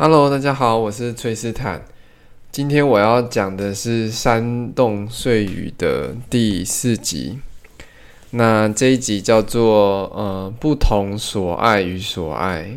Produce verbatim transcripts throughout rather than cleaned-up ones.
Hello，大家好，我是崔斯坦。今天我要讲的是山洞碎语的第四集。那这一集叫做呃不同所爱与所爱。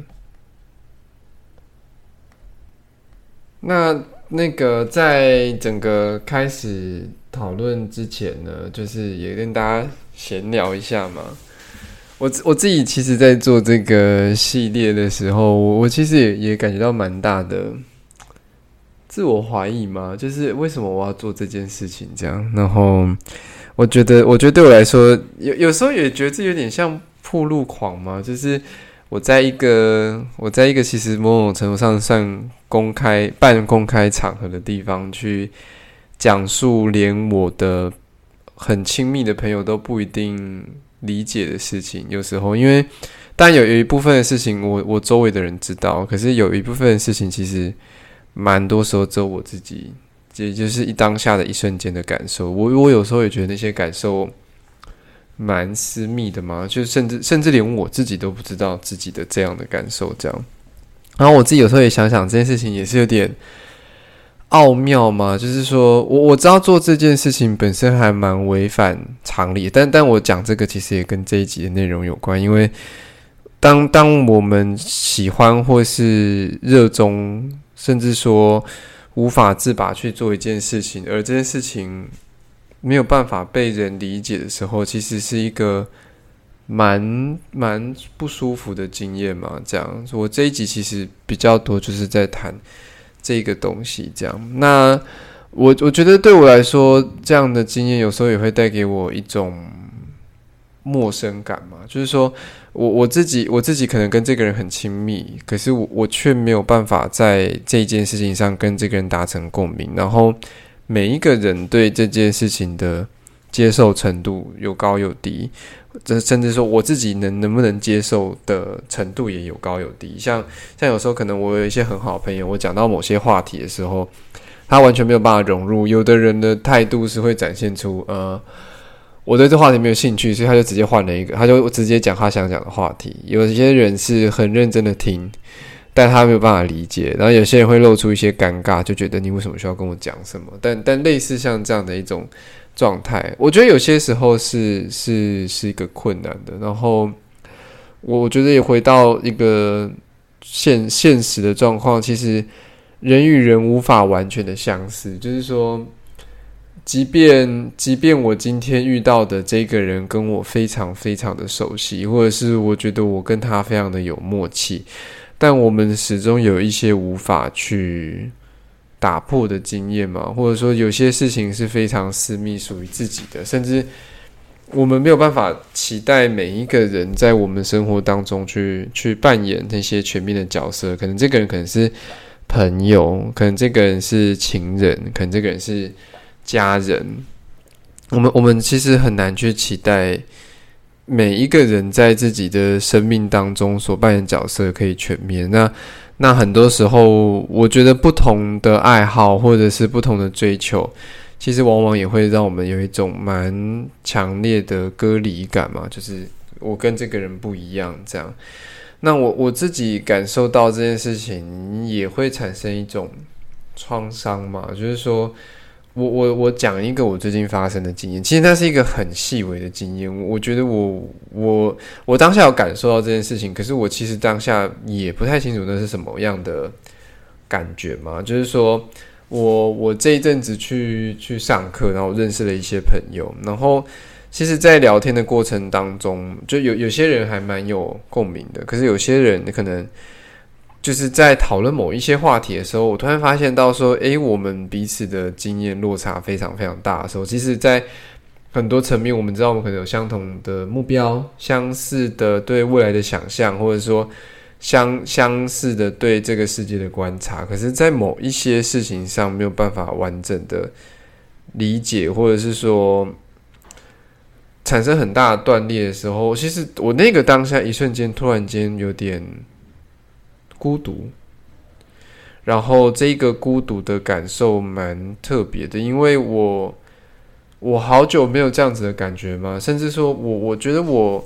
那那个在整个开始讨论之前呢，就是也跟大家闲聊一下嘛。我我自己其实在做这个系列的时候，我我其实也也感觉到蛮大的自我怀疑嘛，就是为什么我要做这件事情这样。然后我觉得，我觉得对我来说，有有时候也觉得这有点像暴露狂嘛，就是我在一个我在一个其实某种程度上算公开半公开场合的地方去讲述，连我的很亲密的朋友都不一定理解的事情。有时候因为当然有有一部分的事情我我周围的人知道，可是有一部分的事情其实蛮多时候只有我自己，也就是一当下的一瞬间的感受。我我有时候也觉得那些感受蛮私密的嘛，就甚至甚至连我自己都不知道自己的这样的感受这样。然后我自己有时候也想想这件事情也是有点奥妙嘛，就是说我我知道做这件事情本身还蛮违反常理，但但我讲这个其实也跟这一集的内容有关，因为当当我们喜欢或是热衷，甚至说无法自拔去做一件事情，而这件事情没有办法被人理解的时候，其实是一个蛮蛮不舒服的经验嘛。这样，我这一集其实比较多就是在谈这个东西，这样。那我我觉得对我来说，这样的经验有时候也会带给我一种陌生感嘛，就是说我我自己我自己可能跟这个人很亲密，可是我我却没有办法在这件事情上跟这个人达成共鸣，然后每一个人对这件事情的接受程度有高有低，甚至说我自己能能不能接受的程度也有高有低。像像有时候可能我有一些很好的朋友，我讲到某些话题的时候，他完全没有办法融入。有的人的态度是会展现出呃，我对这话题没有兴趣，所以他就直接换了一个，他就直接讲他想讲的话题。有些人是很认真的听，但他没有办法理解，然后有些人会露出一些尴尬，就觉得你为什么需要跟我讲什么？但但类似像这样的一种状态，我觉得有些时候是是是一个困难的。然后我觉得也回到一个现现实的状况，其实人与人无法完全的相似，就是说，即便即便我今天遇到的这个人跟我非常非常的熟悉，或者是我觉得我跟他非常的有默契，但我们始终有一些无法去打破的经验嘛，或者说有些事情是非常私密属于自己的，甚至我们没有办法期待每一个人在我们生活当中去去扮演那些全面的角色。可能这个人可能是朋友，可能这个人是情人，可能这个人是家人。我们我们其实很难去期待每一个人在自己的生命当中所扮演角色可以全面。那那很多时候我觉得不同的爱好或者是不同的追求，其实往往也会让我们有一种蛮强烈的割离感嘛，就是我跟这个人不一样这样。那我我自己感受到这件事情也会产生一种创伤嘛，就是说我我我讲一个我最近发生的经验，其实它是一个很细微的经验。我觉得我我我当下有感受到这件事情，可是我其实当下也不太清楚那是什么样的感觉嘛。就是说我我这一阵子去去上课，然后认识了一些朋友，然后其实在聊天的过程当中，就有有些人还蛮有共鸣的，可是有些人可能就是在讨论某一些话题的时候，我突然发现到说，诶，我们彼此的经验落差非常非常大的时候，其实在很多层面，我们知道我们可能有相同的目标，相似的对未来的想象，或者说相相似的对这个世界的观察，可是在某一些事情上没有办法完整的理解，或者是说产生很大的断裂的时候，其实我那个当下一瞬间突然间有点孤独，然后这个孤独的感受蛮特别的，因为我我好久没有这样子的感觉嘛，甚至说我我觉得我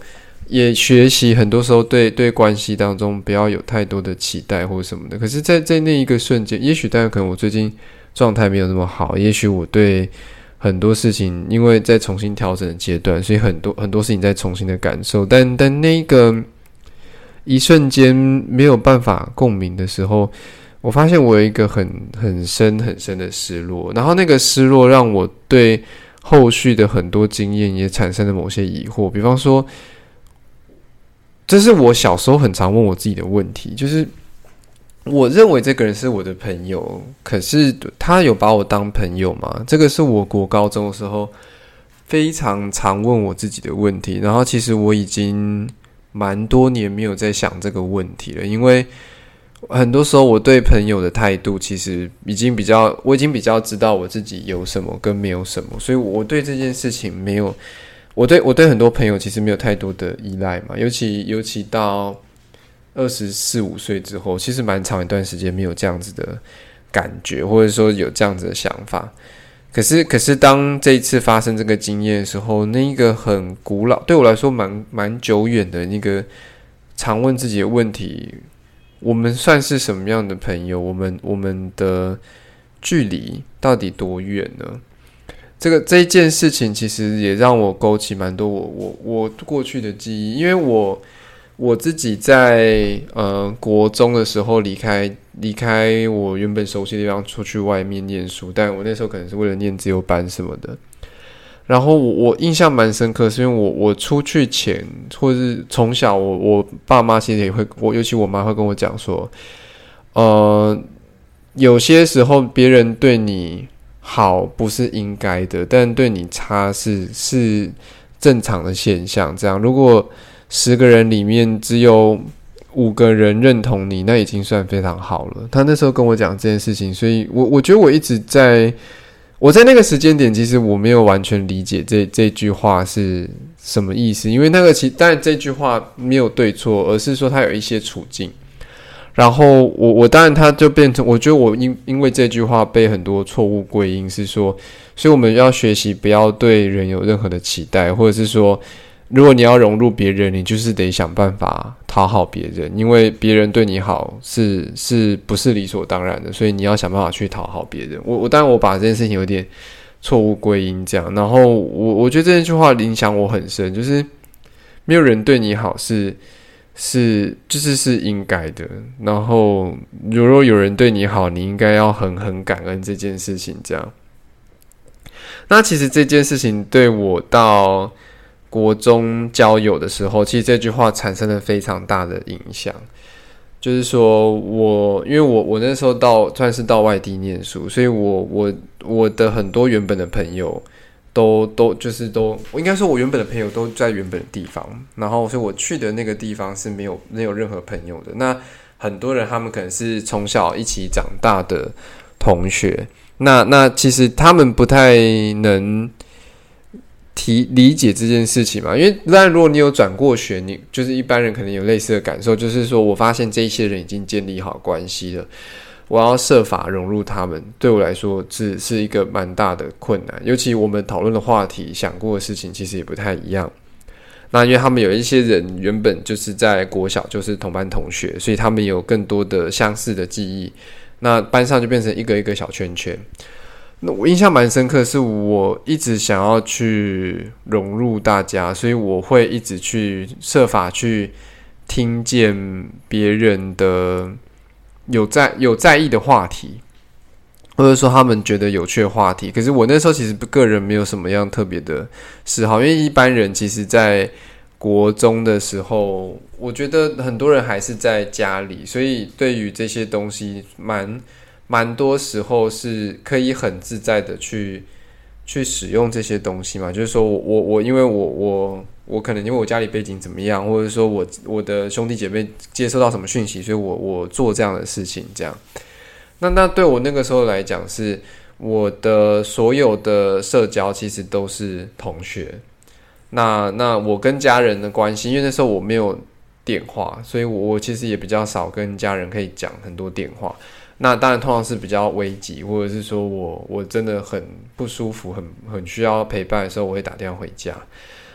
也学习很多时候对对关系当中不要有太多的期待或什么的。可是在，在那一个瞬间，也许当然可能我最近状态没有那么好，也许我对很多事情因为在重新调整的阶段，所以很多很多事情在重新的感受，但但那个一瞬间没有办法共鸣的时候，我发现我有一个很很深很深的失落，然后那个失落让我对后续的很多经验也产生了某些疑惑。比方说，这是我小时候很常问我自己的问题，就是我认为这个人是我的朋友，可是他有把我当朋友吗？这个是我国高中的时候非常常问我自己的问题，然后其实我已经蛮多年没有在想这个问题了，因为很多时候我对朋友的态度其实已经比较，我已经比较知道我自己有什么跟没有什么，所以我对这件事情没有，我对我对很多朋友其实没有太多的依赖嘛，尤其尤其到二十四五岁之后，其实蛮长一段时间没有这样子的感觉，或者说有这样子的想法。可是，可是当这一次发生这个经验的时候，那一个很古老，对我来说蛮蛮久远的那个常问自己的问题。我们算是什么样的朋友？我们我们的距离到底多远呢？这个这一件事情其实也让我勾起蛮多我我我过去的记忆，因为我我自己在呃国中的时候离开离开我原本熟悉的地方出去外面念书，但我那时候可能是为了念自由班什么的。然后我我印象蛮深刻，是因为我我出去前，或是从小我我爸妈其实也会，我尤其我妈会跟我讲说，呃，有些时候别人对你好不是应该的，但对你差是是正常的现象。这样，如果十个人里面只有五个人认同你，那已经算非常好了。他那时候跟我讲这件事情，所以我我觉得我一直在。我在那个时间点，其实我没有完全理解这这句话是什么意思，因为那个其当然这句话没有对错，而是说它有一些处境。然后我我当然它就变成，我觉得我因因为这句话被很多错误归因，是说，所以我们要学习不要对人有任何的期待，或者是说，如果你要融入别人，你就是得想办法讨好别人，因为别人对你好是是不是理所当然的，所以你要想办法去讨好别人。我我当然我把这件事情有点错误归因这样，然后我我觉得这句话影响我很深，就是没有人对你好是是就是是应该的，然后如果有人对你好，你应该要很很感恩这件事情这样。那其实这件事情对我到国中交友的时候，其实这句话产生了非常大的影响。就是说我，因为我我那时候到算是到外地念书，所以我我我的很多原本的朋友都都就是都，我应该说我原本的朋友都在原本的地方，然后所以我去的那个地方是没有没有任何朋友的。那很多人他们可能是从小一起长大的同学，那那其实他们不太能提理解这件事情嘛，因为当然如果你有转过学，你就是一般人可能有类似的感受，就是说我发现这一些人已经建立好关系了，我要设法融入他们，对我来说是是一个蛮大的困难。尤其我们讨论的话题、想过的事情其实也不太一样。那因为他们有一些人原本就是在国小就是同班同学，所以他们有更多的相似的记忆，那班上就变成一个一个小圈圈。那我印象蛮深刻，是我一直想要去融入大家，所以我会一直去设法去听见别人的有在有在意的话题，或者说他们觉得有趣的话题。可是我那时候其实个人没有什么样特别的嗜好，因为一般人其实在国中的时候，我觉得很多人还是在家里，所以对于这些东西蛮蛮多时候是可以很自在的去去使用这些东西嘛，就是说我我我因为我我我可能因为我家里背景怎么样，或者说我我的兄弟姐妹接收到什么讯息，所以我我做这样的事情这样。那那对我那个时候来讲，是我的所有的社交其实都是同学。那那我跟家人的关系，因为那时候我没有电话，所以我我其实也比较少跟家人可以讲很多电话。那当然通常是比较危急，或者是说我我真的很不舒服，很很需要陪伴的时候，我会打电话回家。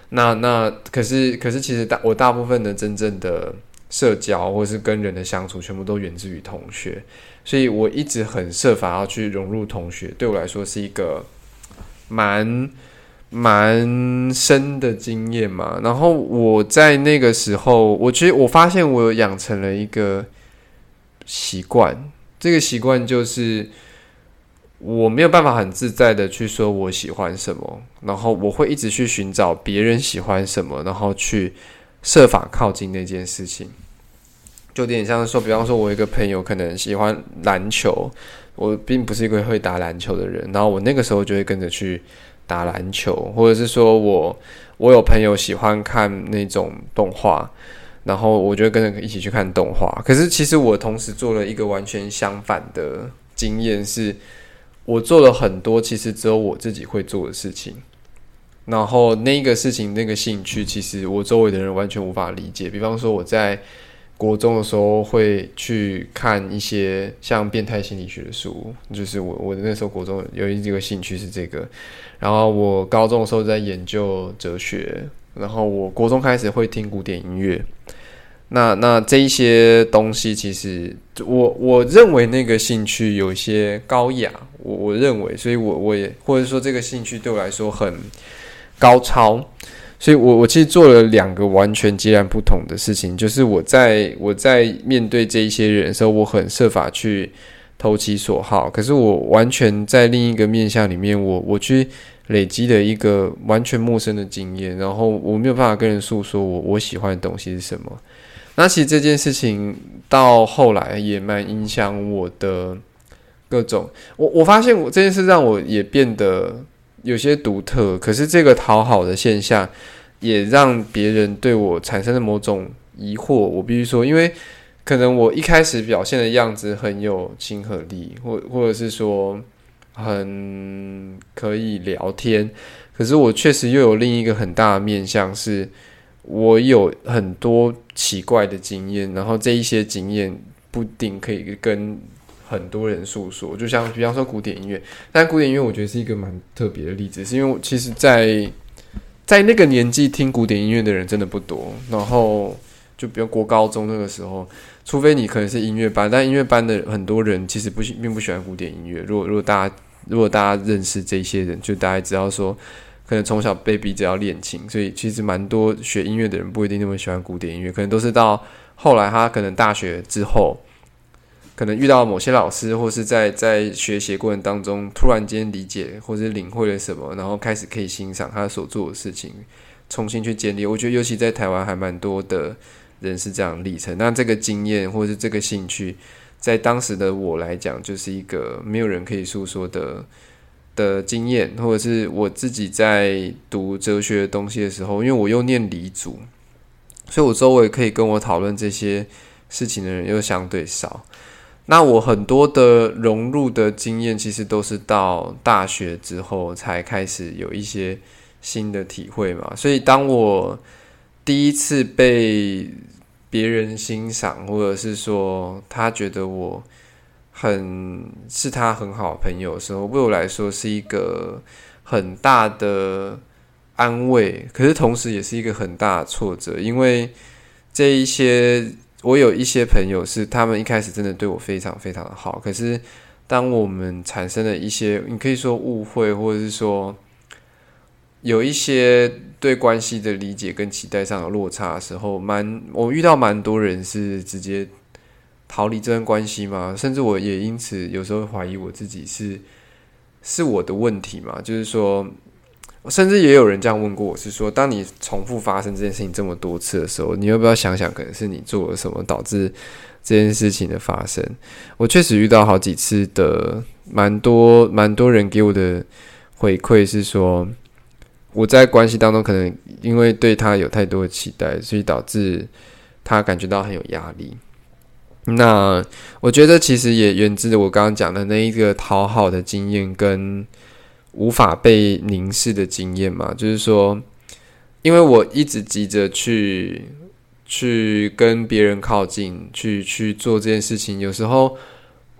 那那可是可是其实大我大部分的真正的社交或是跟人的相处，全部都源自于同学，所以我一直很设法要去融入同学，对我来说是一个蛮蛮深的经验嘛。然后我在那个时候，我觉得我发现我有养成了一个习惯，这个习惯就是我没有办法很自在的去说我喜欢什么，然后我会一直去寻找别人喜欢什么，然后去设法靠近那件事情。就有点像是说，比方说我有一个朋友可能喜欢篮球，我并不是一个会打篮球的人，然后我那个时候就会跟着去打篮球，或者是说我我有朋友喜欢看那种动画，然后我就会跟着一起去看动画。可是其实我同时做了一个完全相反的经验，是我做了很多其实只有我自己会做的事情，然后那个事情那个兴趣，其实我周围的人完全无法理解。比方说我在国中的时候会去看一些像变态心理学的书，就是我我那时候国中有一个兴趣是这个，然后我高中的时候在研究哲学，然后我国中开始会听古典音乐。那那这一些东西，其实我我认为那个兴趣有一些高雅，我我认为，所以我我也或者说这个兴趣对我来说很高超。所以我我其实做了两个完全截然不同的事情，就是我在我在面对这一些人的时候，我很设法去投其所好，可是我完全在另一个面向里面，我我去累积了一个完全陌生的经验，然后我没有办法跟人诉说我我喜欢的东西是什么。那其实这件事情到后来也蛮影响我的各种，我我发现我这件事让我也变得有些独特，可是这个讨好的现象也让别人对我产生了某种疑惑。我必须说，因为可能我一开始表现的样子很有亲和力，或或者是说很可以聊天，可是我确实又有另一个很大的面向，是我有很多奇怪的经验，然后这一些经验不一定可以跟很多人诉说，就像比方说古典音乐，但古典音乐我觉得是一个蛮特别的例子，是因为我其实在在那个年纪听古典音乐的人真的不多，然后就比如国高中那个时候，除非你可能是音乐班，但音乐班的很多人其实不并不喜欢古典音乐。如果如果大家如果大家认识这些人，就大概知道说，可能从小被逼着要练琴，所以其实蛮多学音乐的人不一定那么喜欢古典音乐，可能都是到后来他可能大学之后，可能遇到某些老师，或是在在学习过程当中突然间理解或是领会了什么，然后开始可以欣赏他所做的事情，重新去建立。我觉得尤其在台湾还蛮多的人是这样的历程。那这个经验或是这个兴趣，在当时的我来讲，就是一个没有人可以诉说的的经验，或者是我自己在读哲学的东西的时候，因为我又念理组，所以我周围可以跟我讨论这些事情的人又相对少。那我很多的融入的经验，其实都是到大学之后才开始有一些新的体会嘛。所以当我第一次被别人欣赏，或者是说他觉得我很是他很好的朋友的时候，对我来说是一个很大的安慰，可是同时也是一个很大的挫折，因为这一些我有一些朋友是他们一开始真的对我非常非常的好，可是当我们产生了一些你可以说误会，或者是说有一些对关系的理解跟期待上有落差的时候，蛮我遇到蛮多人是直接逃离这段关系嘛，甚至我也因此有时候怀疑我自己是是我的问题嘛，就是说甚至也有人这样问过我，是说当你重复发生这件事情这么多次的时候，你要不要想想可能是你做了什么导致这件事情的发生。我确实遇到好几次的蛮多蛮多人给我的回馈是说，我在关系当中可能因为对他有太多的期待，所以导致他感觉到很有压力。那我觉得其实也源自我刚刚讲的那一个讨好的经验跟无法被凝视的经验嘛，就是说因为我一直急着去去跟别人靠近，去去做这件事情，有时候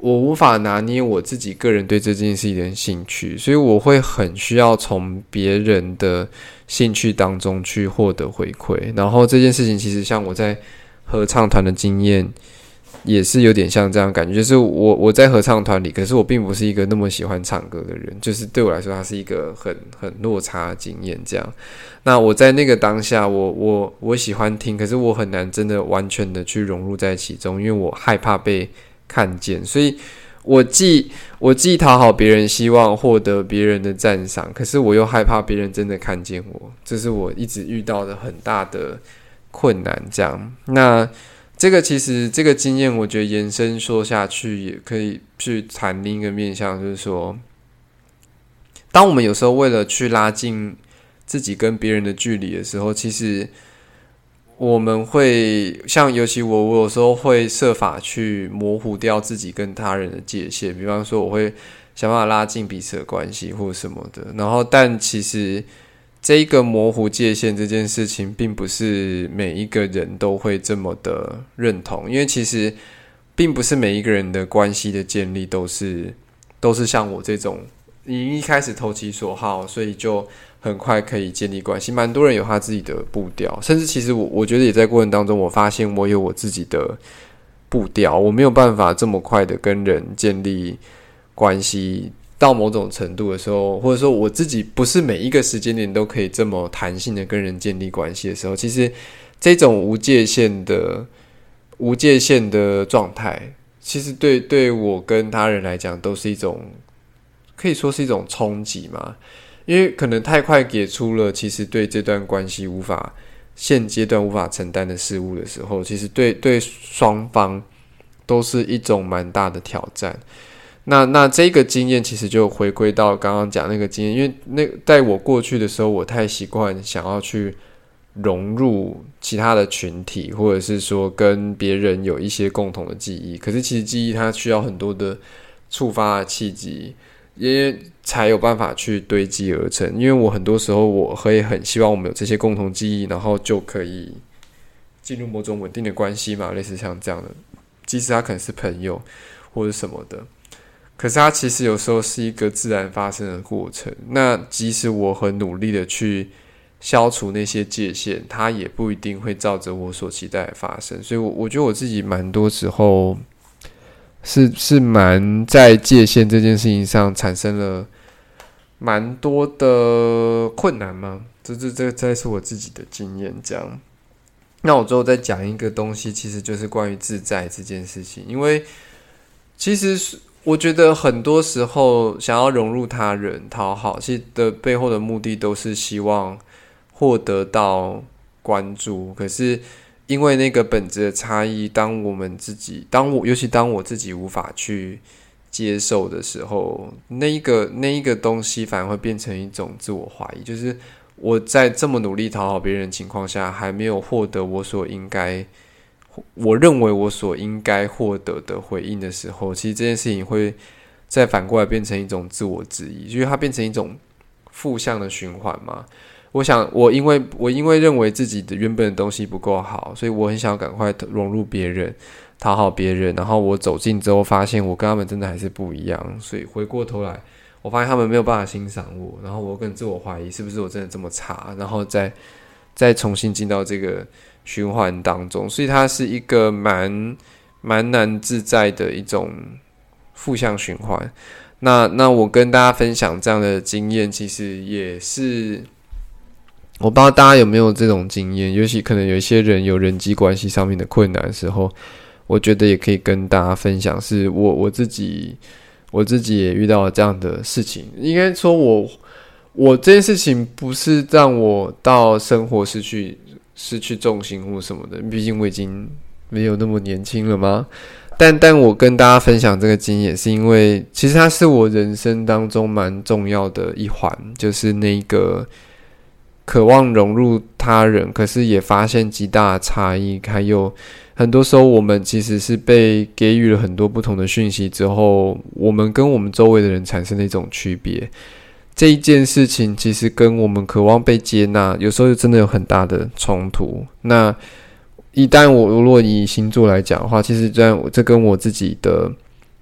我无法拿捏我自己个人对这件事情的兴趣，所以我会很需要从别人的兴趣当中去获得回馈。然后这件事情其实像我在合唱团的经验也是有点像这样的感觉，就是我我在合唱团里，可是我并不是一个那么喜欢唱歌的人，就是对我来说它是一个很很落差的经验这样。那我在那个当下我我我喜欢听，可是我很难真的完全的去融入在其中，因为我害怕被看见，所以我既我既讨好别人，希望获得别人的赞赏，可是我又害怕别人真的看见我，这是我一直遇到的很大的困难这样。那这个其实这个经验我觉得延伸说下去也可以去谈另一个面向，就是说当我们有时候为了去拉近自己跟别人的距离的时候，其实我们会像尤其我我有时候会设法去模糊掉自己跟他人的界限，比方说我会想办法拉近彼此的关系或什么的，然后但其实这一个模糊界限这件事情并不是每一个人都会这么的认同，因为其实并不是每一个人的关系的建立都是都是像我这种你一开始投其所好，所以就很快可以建立关系。蛮多人有他自己的步调，甚至其实我我觉得也在过程当中，我发现我有我自己的步调，我没有办法这么快的跟人建立关系。到某种程度的时候，或者说我自己不是每一个时间点都可以这么弹性的跟人建立关系的时候，其实这种无界限的无界限的状态，其实对对我跟他人来讲都是一种可以说是一种冲击嘛，因为可能太快给出了其实对这段关系无法现阶段无法承担的事物的时候，其实对对双方都是一种蛮大的挑战。那那这个经验其实就回归到刚刚讲那个经验，因为那在我过去的时候，我太习惯想要去融入其他的群体，或者是说跟别人有一些共同的记忆。可是其实记忆它需要很多的触发的契机，也才有办法去堆积而成。因为我很多时候我会很希望我们有这些共同记忆，然后就可以进入某种稳定的关系嘛，类似像这样的，即使他可能是朋友或者什么的。可是它其实有时候是一个自然发生的过程，那即使我很努力的去消除那些界限，它也不一定会照着我所期待的发生。所以我我觉得我自己蛮多时候是是蛮在界限这件事情上产生了蛮多的困难嘛，这这这这是我自己的经验这样。那我最后再讲一个东西，其实就是关于自在这件事情，因为其实是我觉得很多时候想要融入他人、讨好，其实的背后的目的都是希望获得到关注。可是因为那个本质的差异，当我们自己，当我尤其当我自己无法去接受的时候，那一个那一个东西反而会变成一种自我怀疑，就是我在这么努力讨好别人的情况下，还没有获得我所应该。我认为我所应该获得的回应的时候，其实这件事情会再反过来变成一种自我质疑，就是它变成一种负向的循环嘛。我想我因为我因为认为自己的原本的东西不够好，所以我很想要赶快融入别人，讨好别人，然后我走近之后发现我跟他们真的还是不一样，所以回过头来我发现他们没有办法欣赏我，然后我更自我怀疑是不是我真的这么差，然后再再重新进到这个循环当中，所以它是一个蛮蛮难自在的一种负向循环。那那我跟大家分享这样的经验，其实也是我不知道大家有没有这种经验，尤其可能有一些人有人际关系上面的困难的时候，我觉得也可以跟大家分享，是我我自己我自己也遇到了这样的事情。应该说我我这件事情不是让我到生活失去失去重心或什么的，毕竟我已经没有那么年轻了嘛。但但我跟大家分享这个经验，是因为其实它是我人生当中蛮重要的一环，就是那个渴望融入他人，可是也发现极大的差异，还有很多时候我们其实是被给予了很多不同的讯息之后，我们跟我们周围的人产生了一种区别。这一件事情其实跟我们渴望被接纳，有时候真的有很大的冲突。那一旦我如果以星座来讲的话，其实这这跟我自己的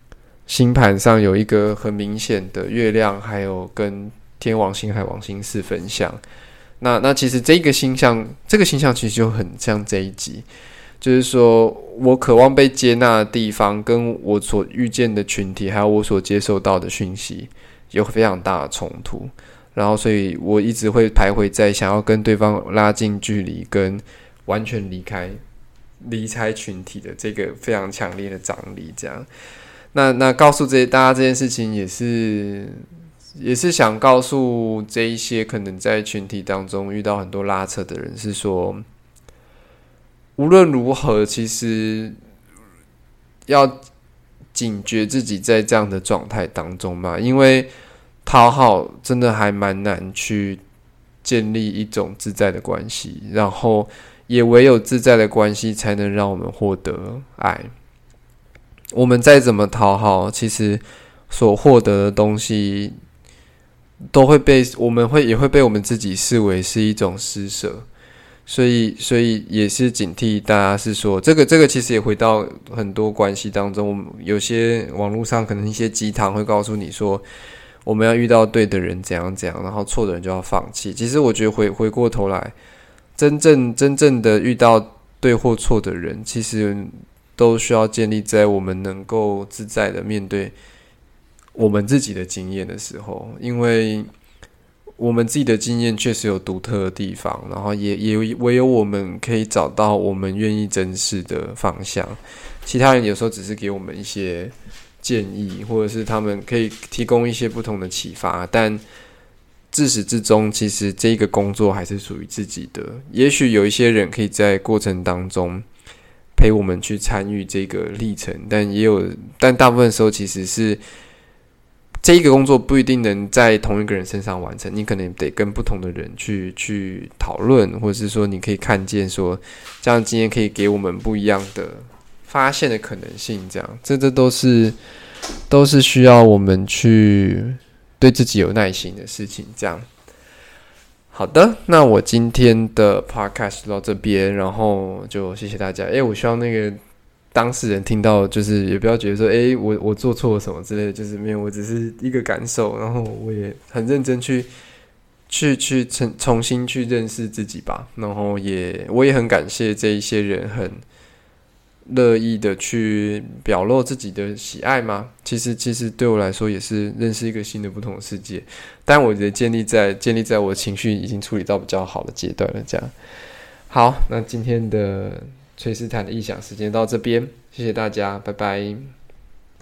星盘上有一个很明显的月亮，还有跟天王星、海王星四分相。那那其实这个星象，这个星象其实就很像这一集，就是说我渴望被接纳的地方，跟我所遇见的群体，还有我所接受到的讯息，有非常大的冲突。然后，所以我一直会徘徊在想要跟对方拉近距离，跟完全离开、离开群体的这个非常强烈的张力。这样，那那告诉这大家这件事情，也是也是想告诉这一些可能在群体当中遇到很多拉扯的人，是说，无论如何，其实要警觉自己在这样的状态当中嘛，因为讨好真的还蛮难去建立一种自在的关系，然后也唯有自在的关系才能让我们获得爱。我们再怎么讨好，其实所获得的东西都会被我们会也会被我们自己视为是一种施舍，所以所以也是警惕大家，是说这个这个其实也回到很多关系当中，有些网络上可能一些鸡汤会告诉你说，我们要遇到对的人怎样怎样，然后错的人就要放弃。其实我觉得回回过头来，真正真正的遇到对或错的人，其实都需要建立在我们能够自在的面对我们自己的经验的时候，因为我们自己的经验确实有独特的地方，然后也也唯有我们可以找到我们愿意珍视的方向。其他人有时候只是给我们一些建议，或者是他们可以提供一些不同的启发，但自始至终，其实这个工作还是属于自己的。也许有一些人可以在过程当中陪我们去参与这个历程，但也有，但大部分时候其实是这一个工作不一定能在同一个人身上完成，你可能得跟不同的人去去讨论，或者是说你可以看见说这样的经验可以给我们不一样的发现的可能性，这样这这都是都是需要我们去对自己有耐心的事情。这样好的，那我今天的 podcast 就到这边，然后就谢谢大家。诶，我希望那个当事人听到，就是也不要觉得说，诶，我我做错了什么之类的，就是没有，我只是一个感受，然后我也很认真去去去重重新去认识自己吧。然后也我也很感谢这一些人很乐意的去表露自己的喜爱吗？其实其实对我来说也是认识一个新的不同的世界，但我觉得建立在建立在我的情绪已经处理到比较好的阶段了。这样好，那今天的崔斯坦的异想时间到这边，谢谢大家，拜拜。